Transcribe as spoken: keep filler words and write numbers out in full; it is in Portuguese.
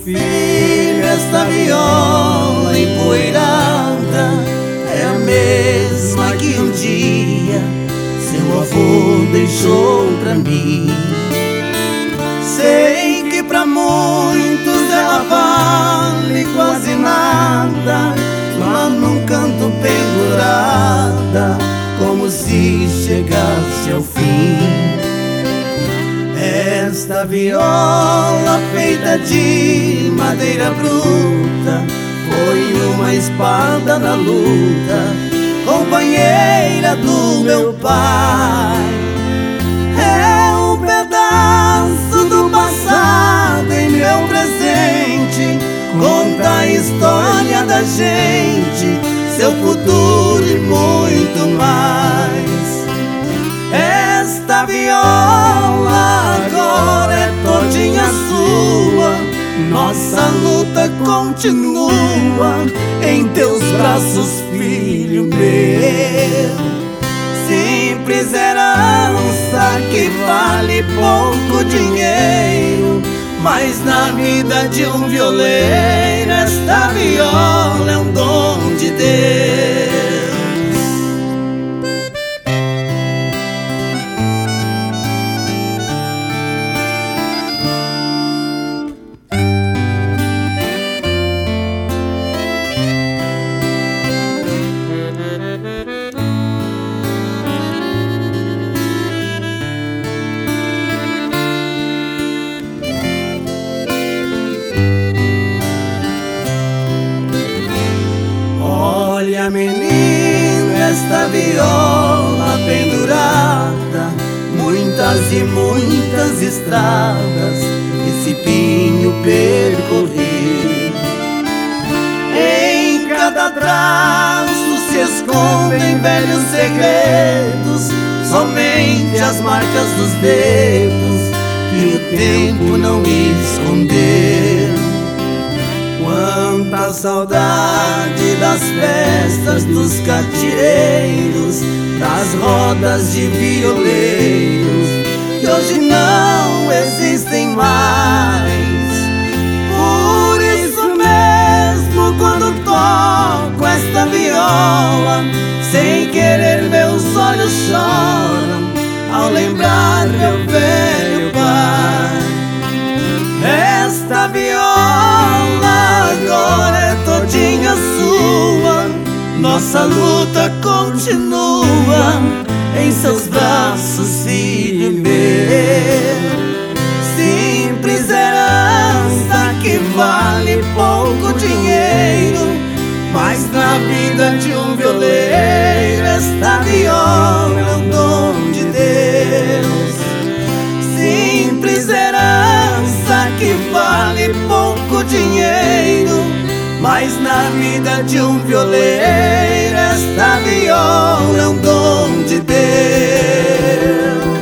filho, esta viola empoeirada é a mesma que um dia seu avô deixou pra mim. Sei que pra muitos ela vale quase nada, lá num canto pendurada, como se chegasse ao fim. Esta viola feita de madeira bruta foi uma espada na luta, companheira do meu pai. É um pedaço do passado em meu presente, conta a história da gente, seu futuro e muito mais. Esta viola agora é todinha sua, nossa luta continua em teus braços, filho meu. Simples herança que vale pouco dinheiro, mas na vida de um violeiro esta viola é um dom de Deus. Olha, menino, esta viola pendurada, muitas e muitas estradas esse pinho percorrer. Em cada traço se escondem velhos segredos, somente as marcas dos dedos que o tempo não escondeu. Quanta saudade das festas dos cartieiros, das rodas de violeiros que hoje não existem mais. Por isso mesmo, quando toco esta viola, sem querer meus olhos choram ao lembrar meu velho pai. Esta viola agora é todinha sua, nossa luta continua em seus braços, filho meu. Simples herança que vale pouco dinheiro, mas na vida de um violeiro esta viola é um dom de Deus. Simples herança que vale pouco dinheiro, mas na vida de um violeiro esta viola é um dom de Deus.